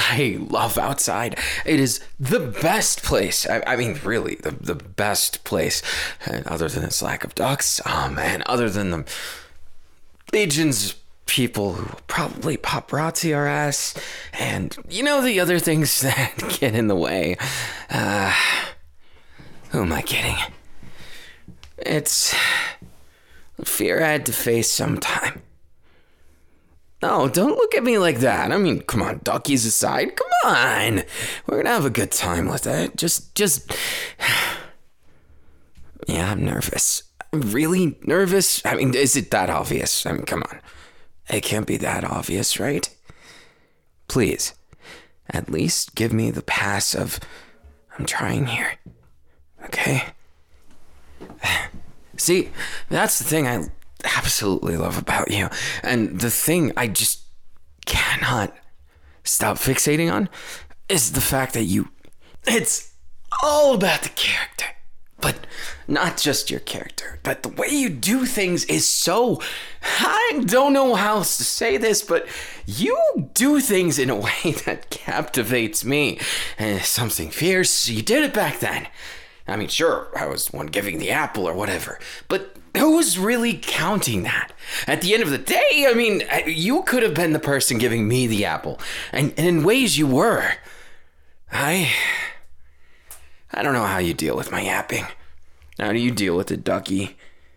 I love outside. It is the best place. I mean, really, the best place. And other than its lack of ducks, oh man, other than the legions of people who will probably paparazzi our ass, and the other things that get in the way. Who am I kidding? It's a fear I had to face sometime. No, don't look at me like that. I mean, come on, duckies aside. Come on. We're gonna have a good time with it. Just... Yeah, I'm nervous. I'm really nervous. I mean, is it that obvious? I mean, come on. It can't be that obvious, right? Please, at least give me the pass of, I'm trying here. Okay? See, that's the thing I absolutely love about you. And the thing I just cannot stop fixating on is the fact that it's all about the character. But not just your character, but the way you do things is so, I don't know how else to say this, but you do things in a way that captivates me. And something fierce, you did it back then. I mean, sure, I was one giving the apple or whatever, but who's really counting that? At the end of the day, I mean, you could have been the person giving me the apple, and in ways you were. I don't know how you deal with my yapping. How do you deal with it, Ducky?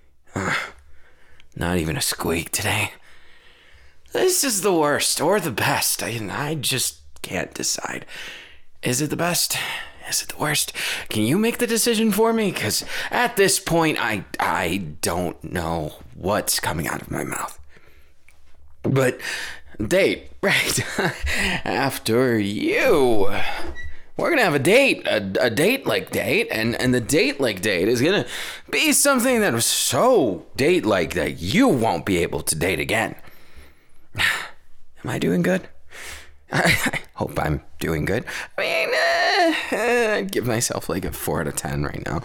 Not even a squeak today. This is the worst or the best. I just can't decide. Is it the best? Is it the worst? Can you make the decision for me? Because at this point, I don't know what's coming out of my mouth. But date, right? After you, we're gonna have a date, a date-like date, and the date-like date is gonna be something that was so date-like that you won't be able to date again. Am I doing good? I hope I'm doing good. I mean, I'd give myself like a 4 out of 10 right now.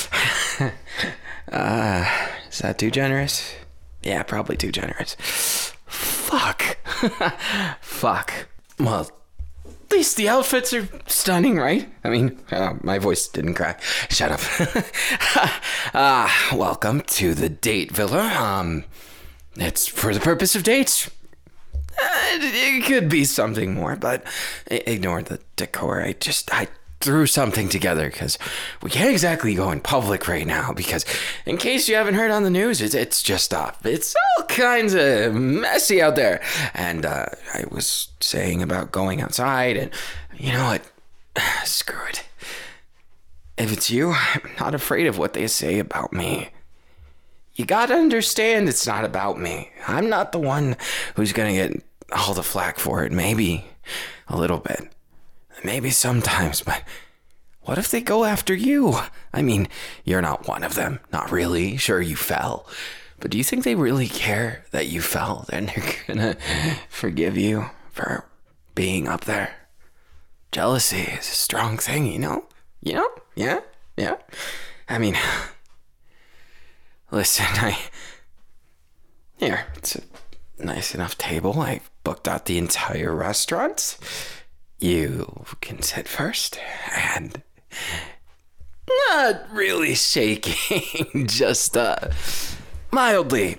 Is that too generous? Yeah, probably too generous. Fuck. Fuck. Well, at least the outfits are stunning, right? I mean, my voice didn't crack. Shut up. Welcome to the date villa. It's for the purpose of dates. It could be something more, but ignore the decor. I threw something together because we can't exactly go in public right now because in case you haven't heard on the news, it's just off. It's all kinds of messy out there. And I was saying about going outside and you know what? Screw it. If it's you, I'm not afraid of what they say about me. You gotta understand it's not about me. I'm not the one who's gonna get all the flack for it. Maybe a little bit. Maybe sometimes, but what if they go after you? I mean, you're not one of them. Not really. Sure, you fell. But do you think they really care that you fell? Then they're gonna forgive you for being up there. Jealousy is a strong thing, you know? Yeah? I mean, listen, here, it's a nice enough table. I booked out the entire restaurant. You can sit first, and not really shaking, just mildly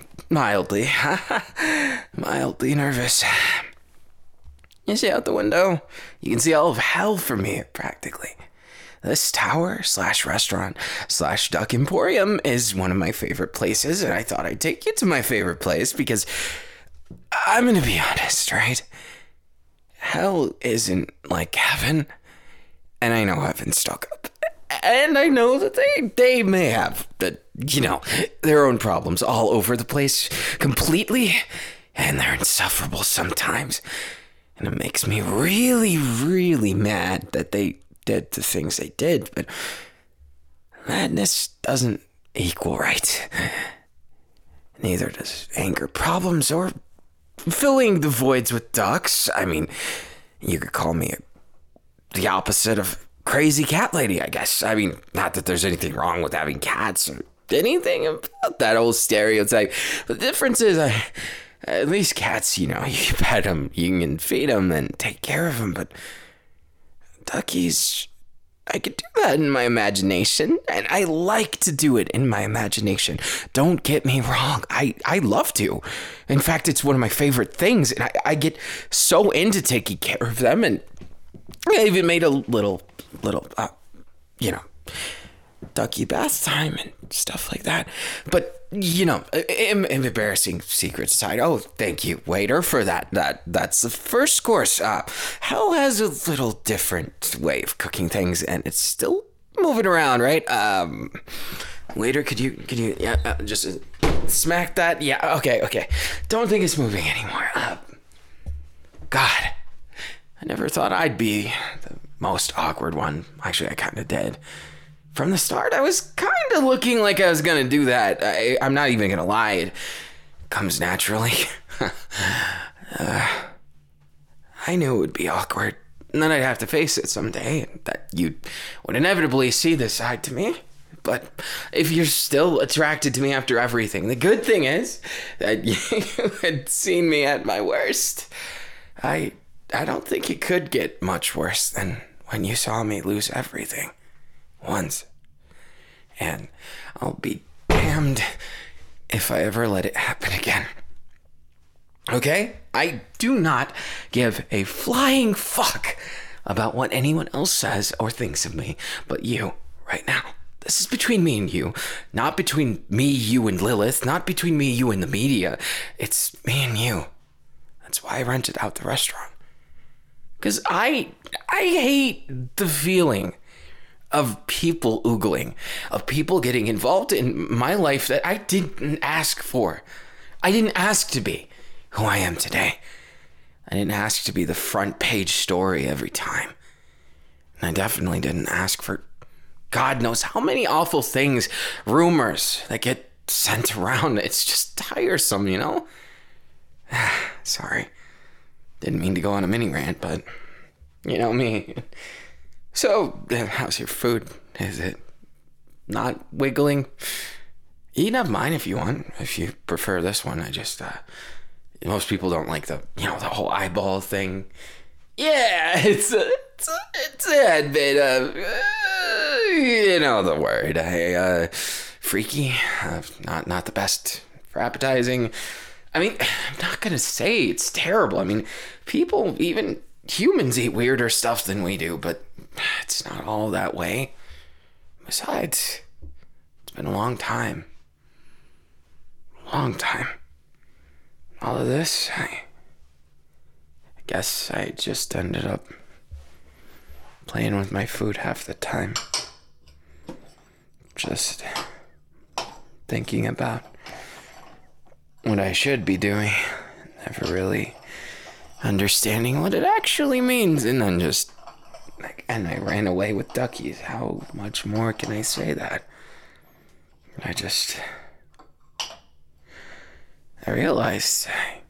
nervous. You see out the window, you can see all of hell from here, practically. This tower / restaurant / Duck Emporium is one of my favorite places, and I thought I'd take you to my favorite place because I'm gonna be honest, right? Hell isn't like heaven, and I know heaven's stuck up, and I know that they may have their own problems all over the place completely, and they're insufferable sometimes, and it makes me really, really mad that they did the things they did, but madness doesn't equal right. Neither does anger problems or filling the voids with ducks. I mean, you could call me the opposite of crazy cat lady, I guess. I mean, not that there's anything wrong with having cats or anything about that old stereotype. The difference is At least cats, you pet them, you can feed them and take care of them, but duckies, I could do that in my imagination, and I like to do it in my imagination. Don't get me wrong, I love to. In fact, it's one of my favorite things, and I get so into taking care of them, and I even made a little, ducky bath time and stuff like that. But embarrassing secret aside. Oh, thank you, waiter, for that. That's the first course. Hell has a little different way of cooking things, and it's still moving around, right? Waiter, could you just smack that? Yeah, okay. Don't think it's moving anymore. God, I never thought I'd be the most awkward one. Actually, I kind of did. From the start, I was kind of looking like I was going to do that. I'm not even going to lie. It comes naturally. I knew it would be awkward. And then I'd have to face it someday. And that you would inevitably see this side to me. But if you're still attracted to me after everything, the good thing is that you had seen me at my worst. I don't think it could get much worse than when you saw me lose everything. Once. And I'll be damned if I ever let it happen again. Okay? I do not give a flying fuck about what anyone else says or thinks of me, but you, right now. This is between me and you. Not between me, you, and Lilith. Not between me, you, and the media. It's me and you. That's why I rented out the restaurant. Because I hate the feeling of people oogling, of people getting involved in my life that I didn't ask for. I didn't ask to be who I am today. I didn't ask to be the front page story every time. And I definitely didn't ask for God knows how many awful things, rumors that get sent around. It's just tiresome, Sorry. Didn't mean to go on a mini rant, but you know me. So, how's your food? Is it not wiggling? You can have mine if you want, if you prefer this one. Most people don't like the whole eyeball thing. Yeah, it's a bit of, the word. Freaky, not the best for appetizing. I mean, I'm not going to say it's terrible. I mean, people, even humans eat weirder stuff than we do, but it's not all that way. Besides, it's been a long time. All of this, I guess I just ended up playing with my food half the time. Just thinking about what I should be doing. Never really understanding what it actually means, and then and I ran away with duckies. How much more can I say that? I realized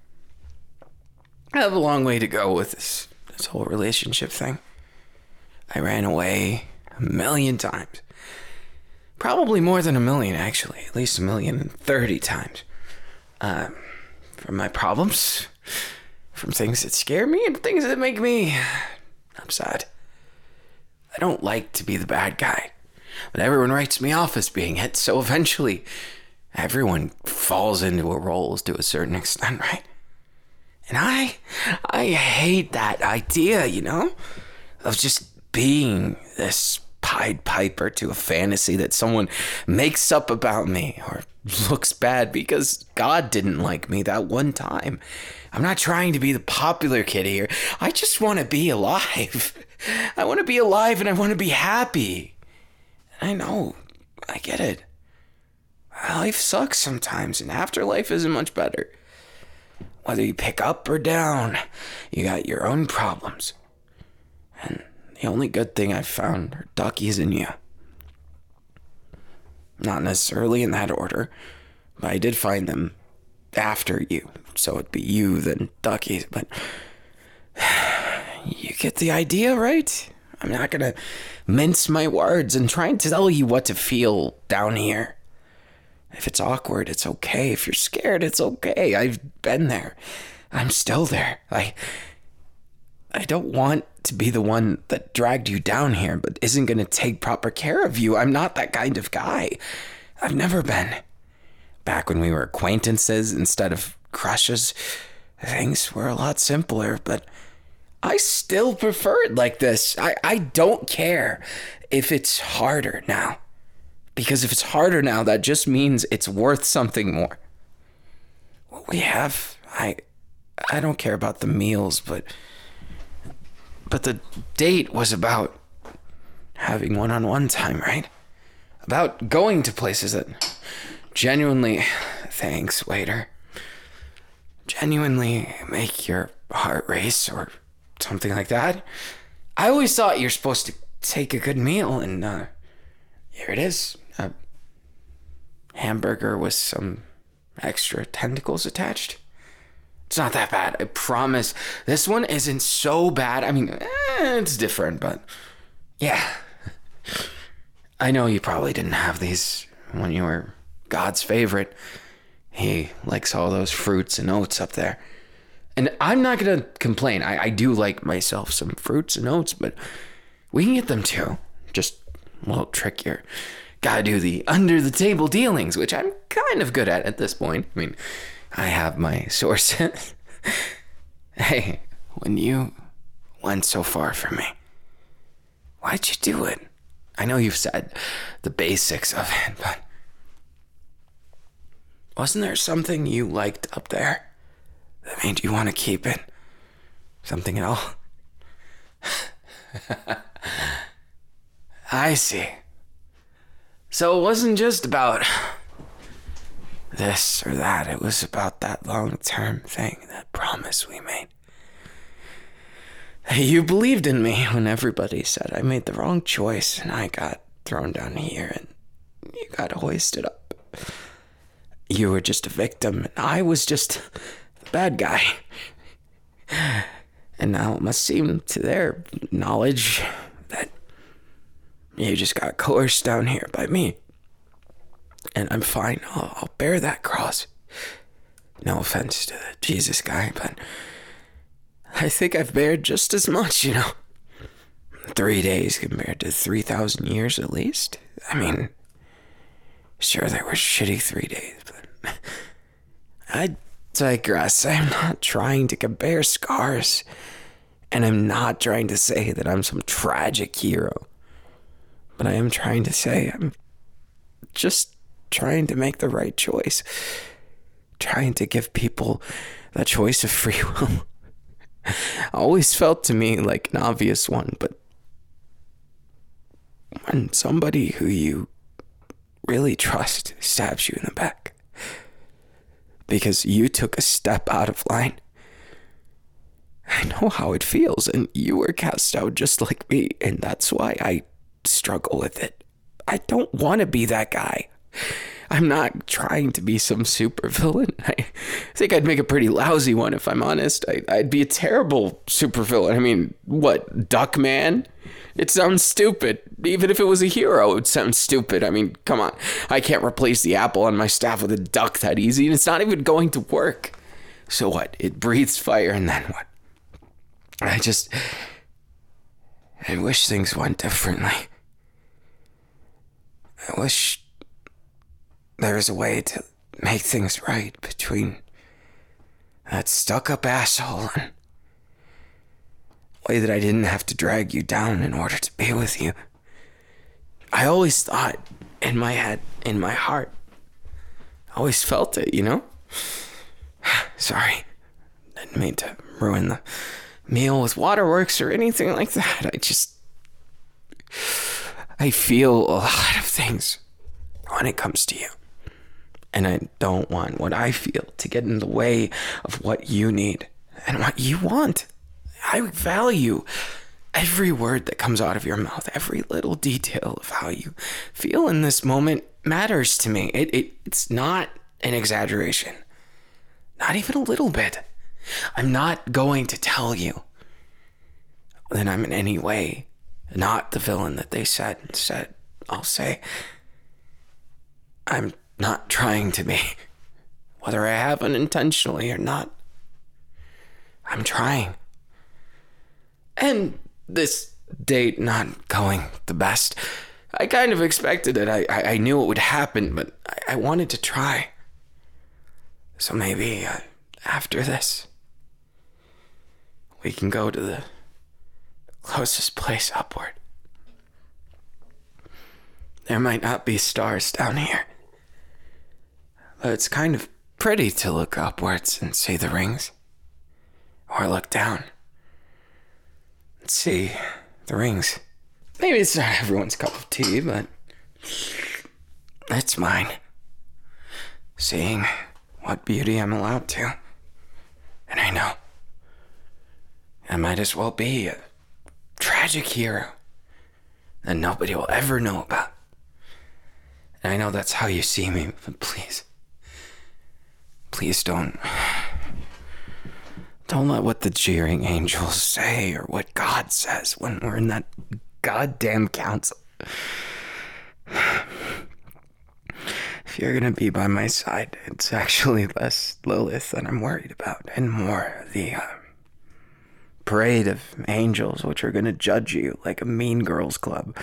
I have a long way to go with this whole relationship thing. I ran away 1,000,000 times. Probably more than 1,000,000, actually. At least 1,030,000 times. From my problems, from things that scare me, and things that make me upset. I don't like to be the bad guy, but everyone writes me off as being it, so eventually everyone falls into a role to a certain extent, right? And I hate that idea, of just being this Pied Piper to a fantasy that someone makes up about me or looks bad because God didn't like me that one time. I'm not trying to be the popular kid here. I just want to be alive. I want to be alive and I want to be happy. I know. I get it. Life sucks sometimes, and afterlife isn't much better. Whether you pick up or down, you got your own problems. And the only good thing I've found are duckies and you. Not necessarily in that order, but I did find them after you. So it'd be you, then duckies, but you get the idea, right? I'm not gonna mince my words and try and tell you what to feel down here. If it's awkward, it's okay. If you're scared, it's okay. I've been there. I'm still there. I don't want to be the one that dragged you down here, but isn't going to take proper care of you. I'm not that kind of guy. I've never been. Back when we were acquaintances instead of crushes, things were a lot simpler, but I still prefer it like this. I don't care if it's harder now. Because if it's harder now, that just means it's worth something more. What we have, I don't care about the meals, but the date was about having one-on-one time, right? About going to places that genuinely, thanks, waiter, genuinely make your heart race or something like that. I always thought you're supposed to take a good meal, and here it is. A hamburger with some extra tentacles attached. It's not that bad, I promise. This one isn't so bad. I mean, it's different, but yeah. I know you probably didn't have these when you were God's favorite. He likes all those fruits and oats up there. And I'm not going to complain. I do like myself some fruits and oats, but we can get them too. Just a little trickier. Gotta do the under-the-table dealings, which I'm kind of good at this point. I mean, I have my sources. Hey, when you went so far for me, why'd you do it? I know you've said the basics of it, but wasn't there something you liked up there that made you want to keep it? Something at all? I see. So it wasn't just about this or that. It was about that long-term thing, that promise we made. You believed in me when everybody said I made the wrong choice, and I got thrown down here and you got hoisted up. You were just a victim and I was just the bad guy. And now it must seem to their knowledge that you just got coerced down here by me. And I'm fine. I'll bear that cross. No offense to the Jesus guy, but I think I've bared just as much, 3 days compared to 3,000 years at least. I mean, sure, they were shitty 3 days, but I digress. I'm not trying to compare scars, and I'm not trying to say that I'm some tragic hero, but I am trying to say I'm just trying to make the right choice, trying to give people the choice of free will. Always felt to me like an obvious one, but when somebody who you really trust stabs you in the back because you took a step out of line, I know how it feels, and you were cast out just like me, and that's why I struggle with it. I don't want to be that guy. I'm not trying to be some supervillain. I think I'd make a pretty lousy one, if I'm honest. I'd be a terrible supervillain. I mean, what, Duckman? It sounds stupid. Even if it was a hero, it would sound stupid. I mean, come on. I can't replace the apple on my staff with a duck that easy, and it's not even going to work. So what? It breathes fire, and then what? I wish things went differently. I wish there was a way to make things right between that stuck-up asshole and a way that I didn't have to drag you down in order to be with you. I always thought, in my head, in my heart, I always felt it, Sorry, didn't mean to ruin the meal with Waterworks or anything like that. I feel a lot of things when it comes to you. And I don't want what I feel to get in the way of what you need and what you want. I value every word that comes out of your mouth. Every little detail of how you feel in this moment matters to me. It's not an exaggeration. Not even a little bit. I'm not going to tell you that I'm in any way not the villain that they said. Instead, I'll say I'm not trying to be. Whether I have unintentionally or not, I'm trying. And this date not going the best, I kind of expected it. I knew it would happen, but I wanted to try. So maybe after this, we can go to the closest place upward. There might not be stars down here, but it's kind of pretty to look upwards and see the rings. Or look down and see the rings. Maybe it's not everyone's cup of tea, but it's mine. Seeing what beauty I'm allowed to. And I know I might as well be a tragic hero that nobody will ever know about. And I know that's how you see me, but please don't let what the jeering angels say or what God says when we're in that goddamn council. If you're gonna be by my side, it's actually less Lilith that I'm worried about and more the parade of angels which are gonna judge you like a mean girls club.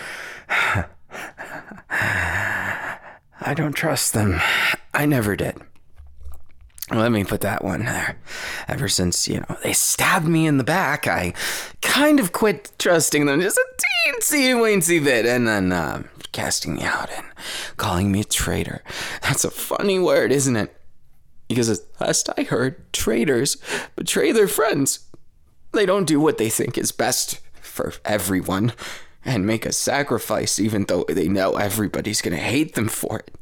I don't trust them. I never did. Let me put that one there. Ever since, they stabbed me in the back, I kind of quit trusting them just a teensy-weensy bit, and then casting me out and calling me a traitor. That's a funny word, isn't it? Because as last I heard, traitors betray their friends. They don't do what they think is best for everyone and make a sacrifice even though they know everybody's going to hate them for it.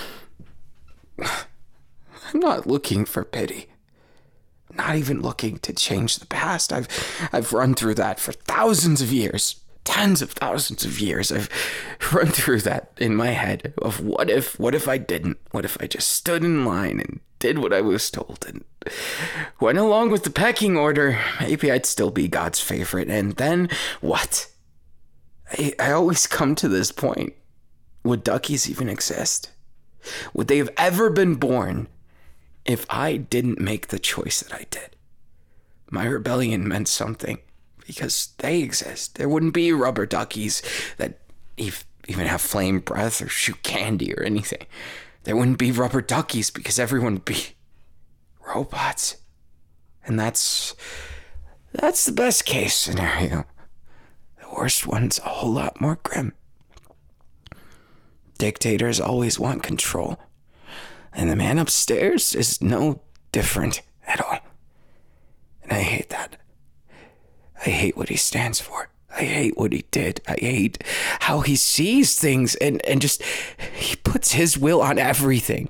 I'm not looking for pity. Not even looking to change the past. I've run through that for thousands of years. Tens of thousands of years. I've run through that in my head of what if I didn't? What if I just stood in line and did what I was told and went along with the pecking order? Maybe I'd still be God's favorite. And then what? I always come to this point. Would duckies even exist? Would they have ever been born if I didn't make the choice that I did? My rebellion meant something because they exist. There wouldn't be rubber duckies that even have flame breath or shoot candy or anything. There wouldn't be rubber duckies because everyone would be robots. And that's the best case scenario. The worst one's a whole lot more grim. Dictators always want control. And the man upstairs is no different at all. And I hate that. I hate what he stands for. I hate what he did. I hate how he sees things and just, he puts his will on everything.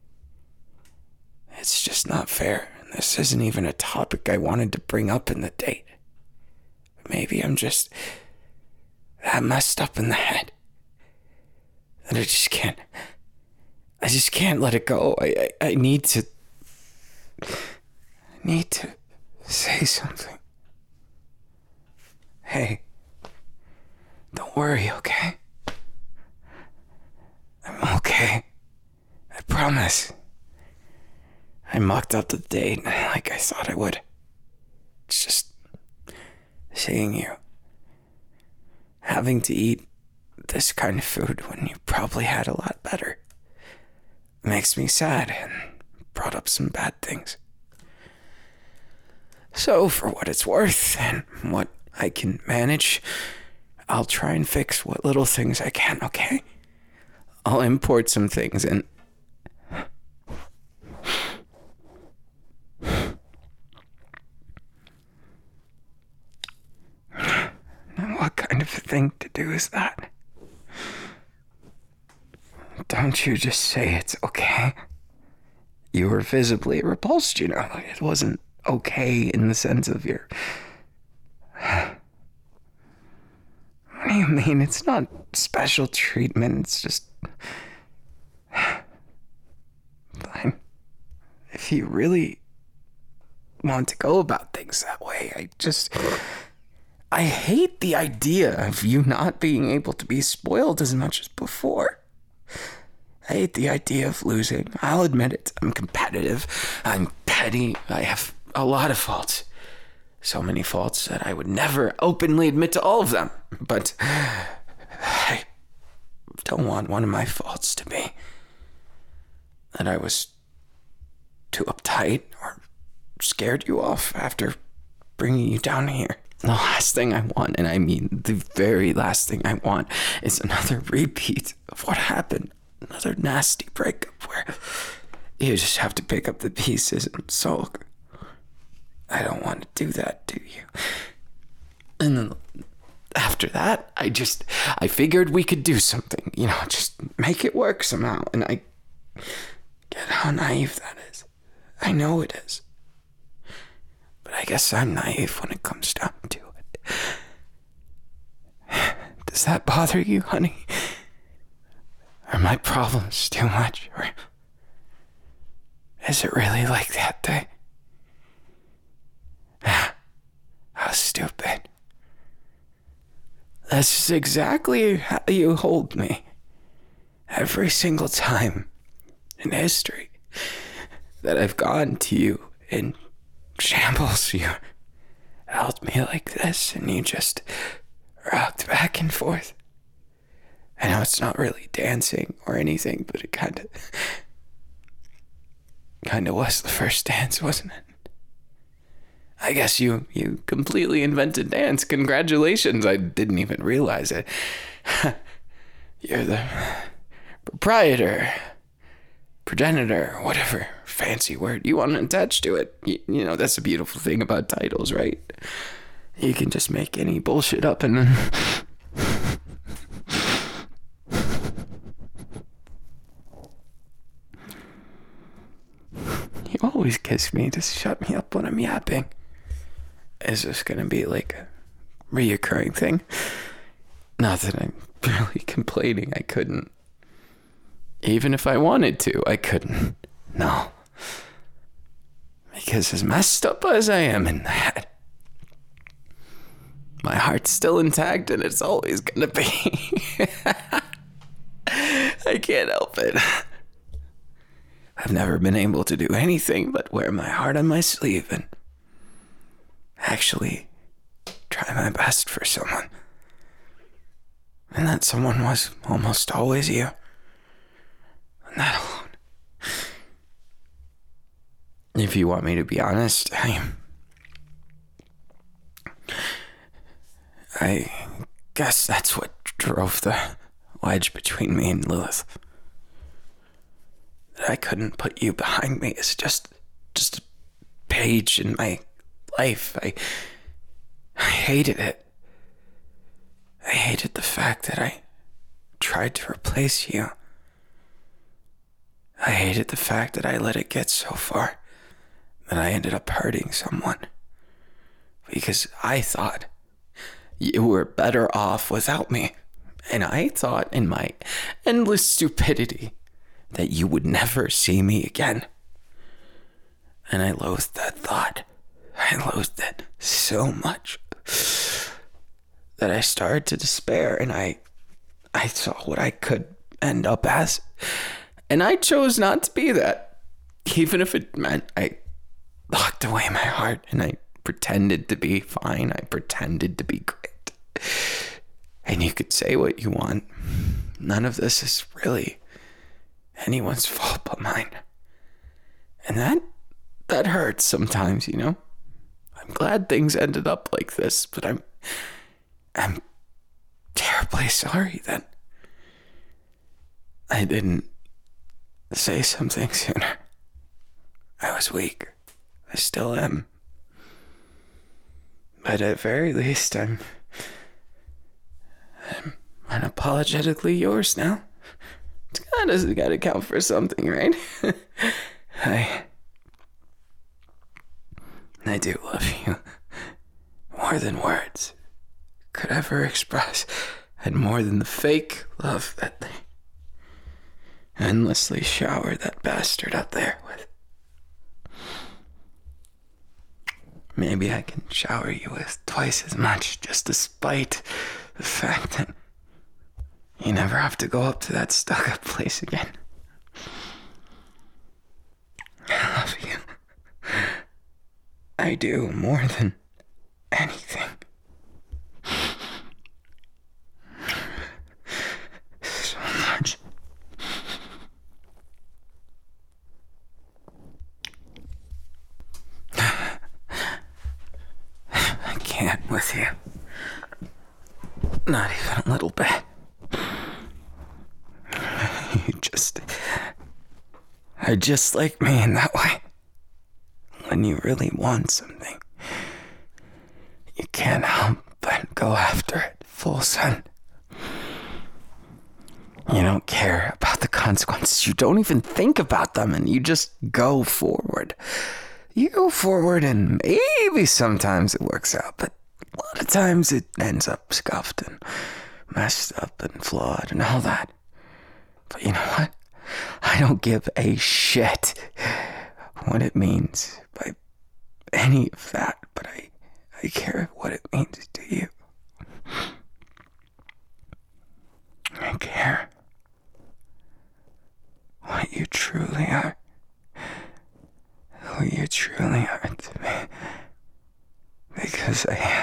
It's just not fair. And this isn't even a topic I wanted to bring up in the date. Maybe I'm just that messed up in the head. And I just can't let it go. I need to say something. Hey, don't worry, okay? I'm okay. I promise. I mucked up the date like I thought I would. It's just seeing you having to eat this kind of food when you probably had a lot better makes me sad and brought up some bad things. So for what it's worth and what I can manage, I'll try and fix what little things I can, okay? I'll import some things and what kind of a thing to do is that? Don't you just say it's okay? You were visibly repulsed, It wasn't okay in the sense of your... What do you mean? It's not special treatment. It's just... Fine. If you really want to go about things that way, I hate the idea of you not being able to be spoiled as much as before. I hate the idea of losing. I'll admit it. I'm competitive. I'm petty. I have a lot of faults. So many faults that I would never openly admit to all of them. But I don't want one of my faults to be that I was too uptight or scared you off after bringing you down here. The last thing I want, and I mean the very last thing I want, is another repeat of what happened. Another nasty breakup where you just have to pick up the pieces and sulk. I don't want to do that to you. And then after that, I figured we could do something. Just make it work somehow. And I get how naive that is. I know it is. But I guess I'm naive when it comes down to it. Does that bother you, honey? Are my problems too much? Or is it really like that thing? How stupid. That's exactly how you hold me. Every single time in history that I've gone to you in shambles, you held me like this and you just rocked back and forth. I know it's not really dancing or anything, but it kind of was the first dance, wasn't it? I guess you completely invented dance. Congratulations. I didn't even realize it. You're the proprietor, progenitor, whatever fancy word you want to attach to it. You know, that's a beautiful thing about titles, right? You can just make any bullshit up and then... You always kiss me to shut me up when I'm yapping. Is this gonna be like a reoccurring thing? Not that I'm really complaining. I couldn't. Even if I wanted to, I couldn't. No. Because as messed up as I am in that, my heart's still intact and it's always gonna be. I can't help it. I've never been able to do anything but wear my heart on my sleeve and actually try my best for someone. And that someone was almost always you. And that alone. If you want me to be honest, I guess that's what drove the wedge between me and Lilith. That I couldn't put you behind me as just a page in my life. I hated it. I hated the fact that I tried to replace you. I hated the fact that I let it get so far that I ended up hurting someone. Because I thought you were better off without me. And I thought in my endless stupidity that you would never see me again. And I loathed that thought. I loathed it so much that I started to despair, and I saw what I could end up as. And I chose not to be that, even if it meant I locked away my heart and I pretended to be fine. I pretended to be great. And you could say what you want. None of this is really anyone's fault but mine. And that hurts sometimes, you know? I'm glad things ended up like this, but I'm terribly sorry that I didn't say something sooner. I was weak. I still am. But at very least, I'm unapologetically yours now. It's gotta count for something, right? I do love you more than words could ever express, and more than the fake love that they endlessly shower that bastard out there with. Maybe I can shower you with twice as much, just despite the fact that you never have to go up to that stuck-up place again. I do more than anything. So much. I can't with you. Not even a little bit. You're just like me in that way. When you really want something, you can't help but go after it full send. You don't care about the consequences. You don't even think about them, and you just go forward. You go forward, and maybe sometimes it works out, but a lot of times it ends up scuffed and messed up and flawed and all that. But you know what? I don't give a shit what it means by any of that, but I care what it means to you. I care what you truly are, who you truly are to me, because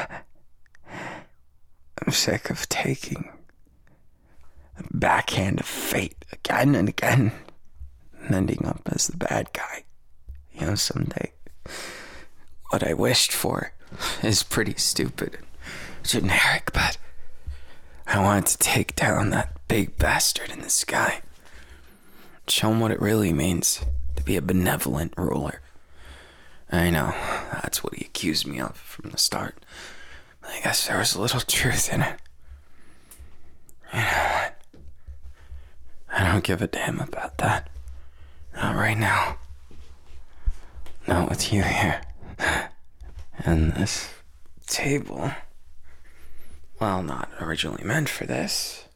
I'm sick of taking the backhand of fate again and again, and ending up as the bad guy. You know, someday what I wished for is pretty stupid and generic, but I wanted to take down that big bastard in the sky. Show him what it really means to be a benevolent ruler. I know, that's what he accused me of from the start. I guess there was a little truth in it. You know what? I don't give a damn about that. Not right now. Not with you here. And this table, well, not originally meant for this,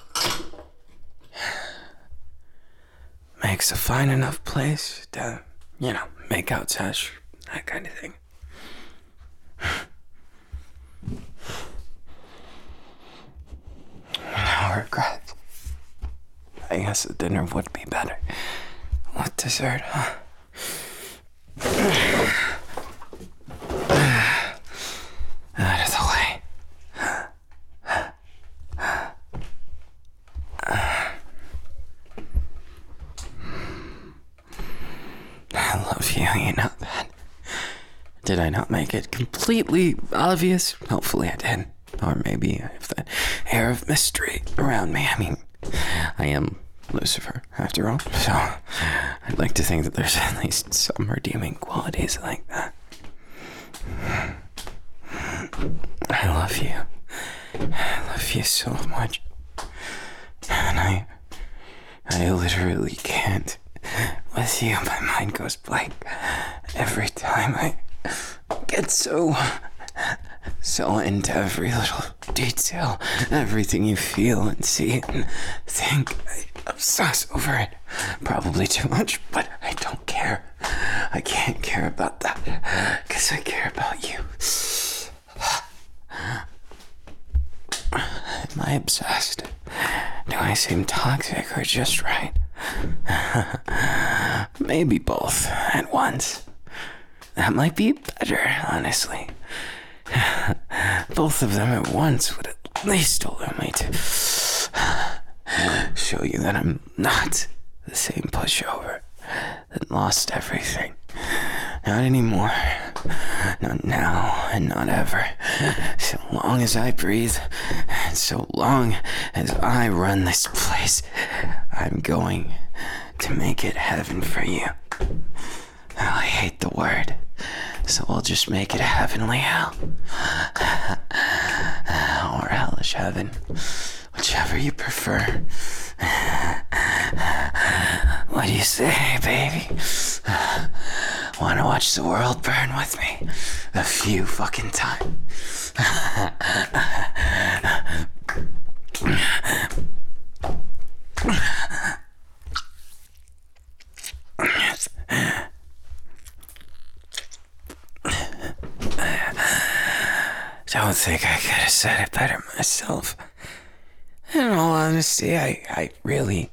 makes a fine enough place to, make out sesh, that kind of thing. No regrets. I guess the dinner would be better. What dessert, huh? Out of the way. I love you, you know that. Did I not make it completely obvious? Hopefully I did. Or maybe I have that air of mystery around me. I mean, I am Lucifer, after all, so I'd like to think that there's at least some redeeming qualities like that. I love you. I love you so much. And I literally can't. With you, my mind goes blank every time. I get so into every little detail, everything you feel and see and think. I obsess over it. Probably too much, but I don't care. I can't care about that, because I care about you. Am I obsessed? Do I seem toxic or just right? Maybe both at once. That might be better, honestly. Both of them at once would at least allow me to show you that I'm not the same pushover that lost everything. Not anymore. Not now and not ever. So long as I breathe, and so long as I run this place, I'm going to make it heaven for you. I hate the word, so I'll just make it heavenly hell. Or hellish heaven. Whichever you prefer. What do you say, baby? Wanna watch the world burn with me? A few fucking times. Don't think I could have said it better myself. In all honesty, I really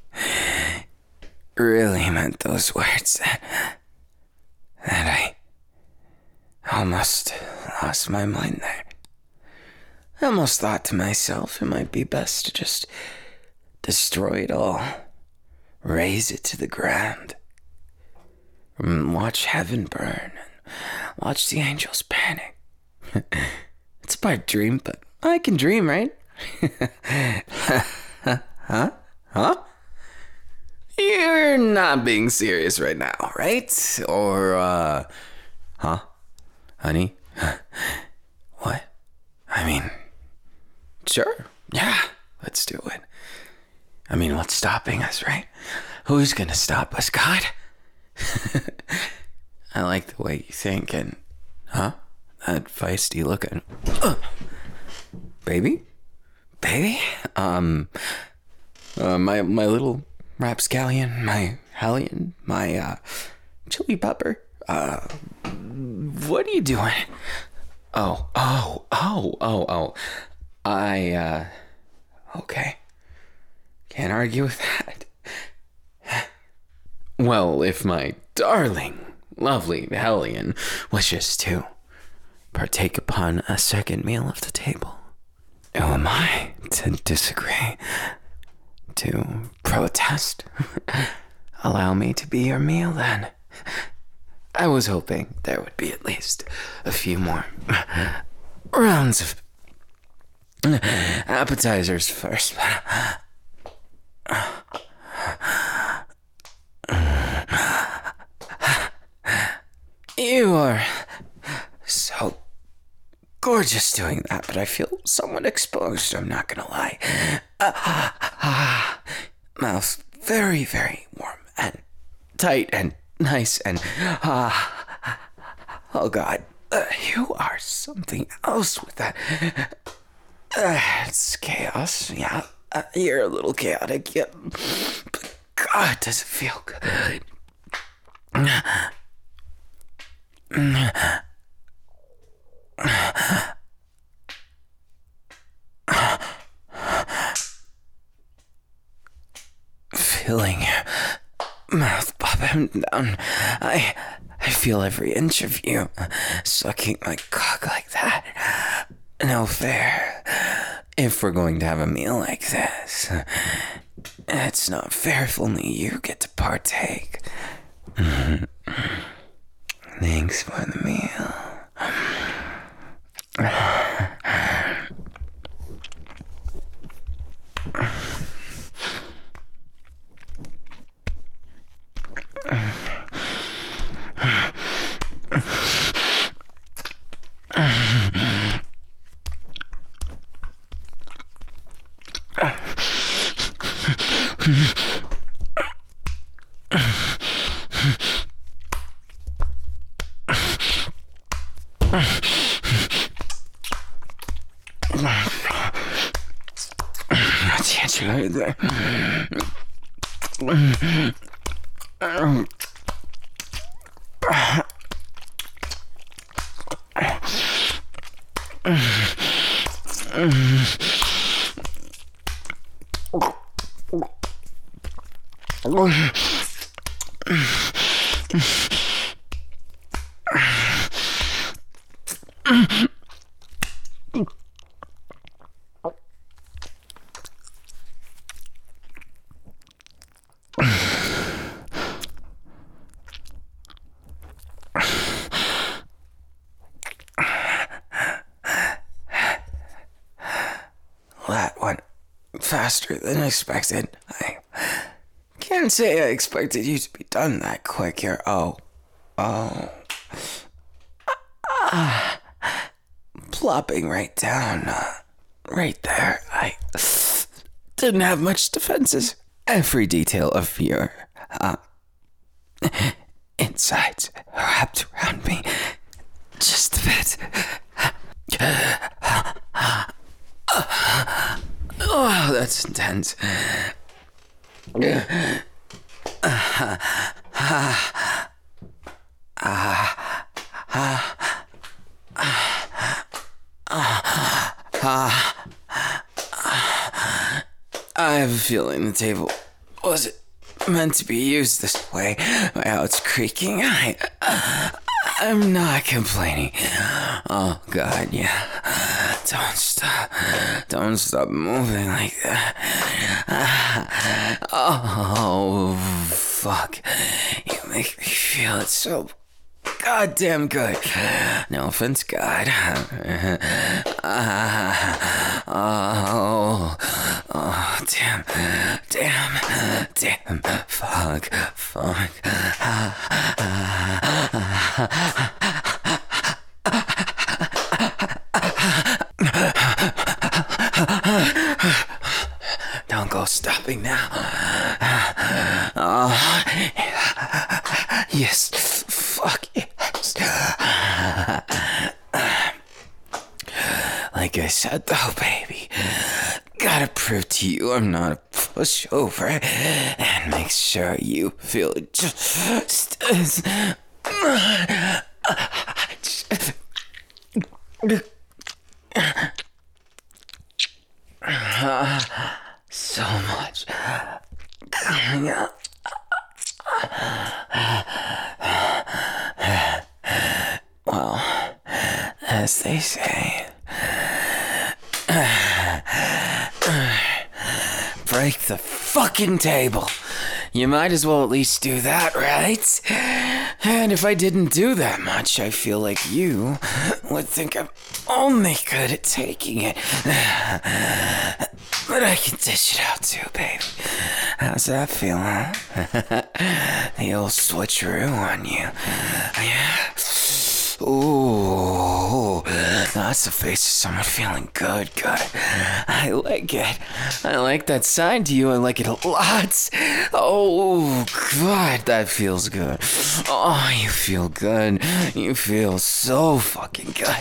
meant those words that I almost lost my mind there. I almost thought to myself it might be best to just destroy it all, raze it to the ground, and watch heaven burn, and watch the angels panic. It's a pipe dream, but I can dream, right? Huh? You're not being serious right now, right? Or, huh? Honey? What? I mean, sure. Yeah, let's do it. I mean, what's stopping us, right? Who's gonna stop us? God? I like the way you think, and, that feisty looking. Baby? My little rapscallion, my hellion, my, chili pepper. What are you doing? Oh. Okay. Can't argue with that. Well, if my darling, lovely hellion wishes to partake upon a second meal of the table, who am I to disagree, to protest? Allow me to be your meal, then. I was hoping there would be at least a few more rounds of appetizers first. You are so gorgeous doing that, but I feel somewhat exposed, I'm not gonna lie. Mouth very, very warm and tight and nice and oh God, you are something else with that. It's chaos, yeah. You're a little chaotic, yeah. But God, does it feel good. Feeling your mouth pop up and down. I feel every inch of you sucking my cock like that. No fair. If we're going to have a meal like this, it's not fair if only you get to partake. Thanks for the meal. Can't you hear that? That went faster than expected. I can't say I expected you to be done that quick here. Plopping right down, right there. I didn't have much defenses. Every detail of your, insides wrapped around me just a bit. Oh, that's intense. I have a feeling the table wasn't meant to be used this way. By how it's creaking. I'm not complaining. Oh, God, yeah. Don't stop moving like that. Oh, fuck. You make me feel it so goddamn good. No offense, God. Oh, damn. Fuck. Don't go stopping now. Oh, yes. Fuck yes. Like I said though, baby, gotta prove to you I'm not a pushover, and make sure you feel it just as so much coming up. Well, as they say, break the fucking table. You might as well at least do that, right? And if I didn't do that much, I feel like you would think I'm only good at taking it. But I can dish it out too, baby. How's that feel, huh? The old switcheroo on you. Yeah. Ooh, that's the face of someone feeling good. I like it. I like that side to you. I like it a lot. Oh, God, that feels good. Oh, you feel good. You feel so fucking good.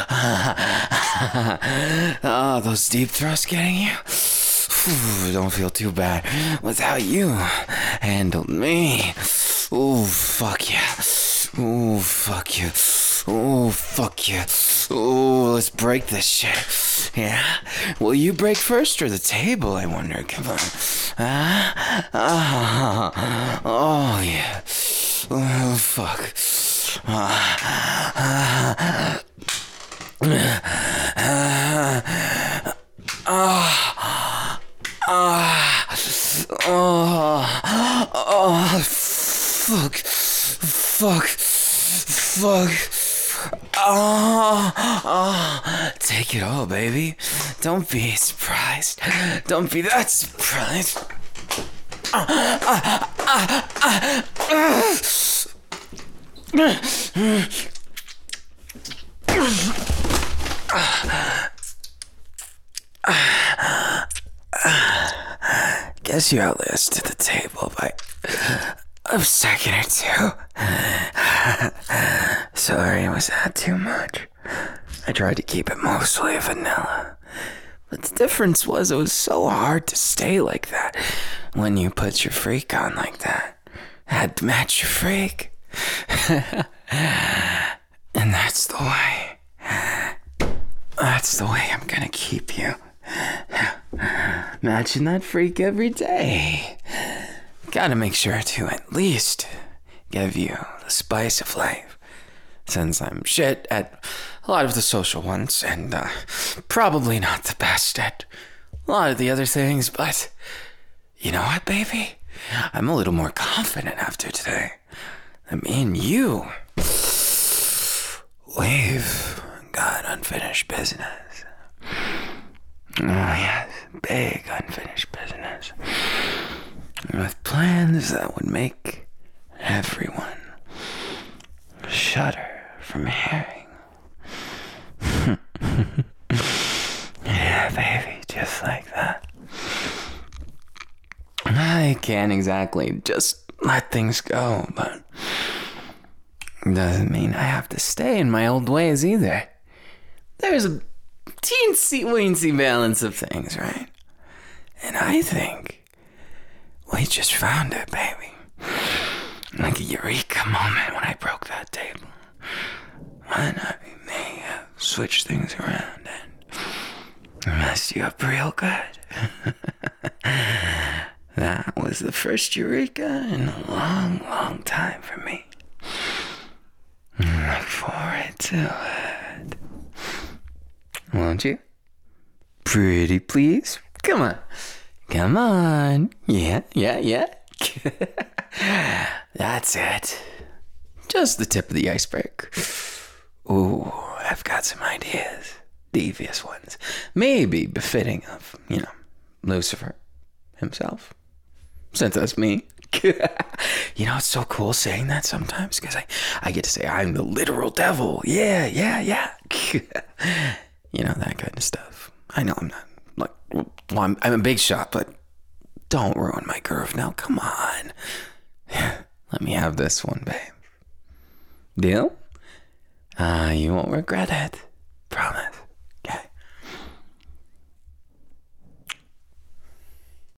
Oh, those deep thrusts getting you? Don't feel too bad. Without you handled me. Ooh, fuck yeah. Ooh, fuck you. Ooh, fuck you. Ooh, let's break this shit. Yeah? Will you break first or the table, I wonder? Come on. Oh, yeah. Oh, fuck. Fuck. Take it all, baby. Don't be surprised. Don't be that surprised. Guess you outlasted the table by a second or two. Sorry, was that too much? I tried to keep it mostly vanilla. But the difference was it was so hard to stay like that when you put your freak on like that. Had to match your freak. And that's the way. That's the way I'm gonna keep you. Matching that freak every day. Gotta make sure to at least give you the spice of life. Since I'm shit at a lot of the social ones, and probably not the best at a lot of the other things, but you know what, baby? I'm a little more confident after today. I mean, you. We've got unfinished business. Oh, yes, big unfinished business. With plans that would make everyone shudder from hearing. Yeah, baby, just like that. I can't exactly just let things go, but doesn't mean I have to stay in my old ways either. There's a teensy-weensy balance of things, right? And I think we just found it, baby. Like a eureka moment when I broke that table. When I may have switched things around and messed you up real good. That was the first eureka in a long, long time for me. Look forward to it. Won't you? Pretty please? Come on. Come on. Yeah. That's it. Just the tip of the iceberg. Ooh, I've got some ideas. Devious ones. Maybe befitting of, Lucifer himself. Since that's me. It's so cool saying that sometimes because I get to say I'm the literal devil. Yeah. That kind of stuff. I know I'm not I'm a big shot, but don't ruin my groove now. Come on. Let me have this one, babe. Deal? You won't regret it.